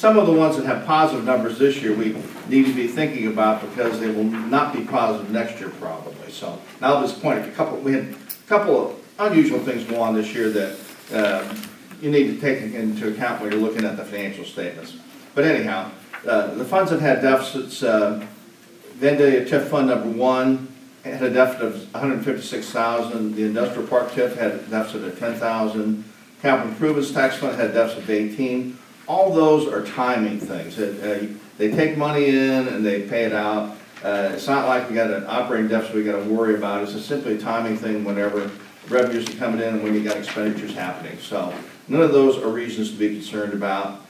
some of the ones that have positive numbers this year, we need to be thinking about because they will not be positive next year probably. So now at this point, we had a couple of unusual things go on this year that you need to take into account when you're looking at the financial statements. But anyhow, the funds that had deficits, Vandalia TIF Fund number 1 had a deficit of $156,000. The Industrial Park TIF had a deficit of $10,000. Capital Improvements Tax Fund had a deficit of $18,000. All those are timing things. They take money in and they pay it out. It's not like we got an operating deficit we got to worry about. It's just simply a timing thing whenever revenues are coming in and when you got expenditures happening. So none of those are reasons to be concerned about.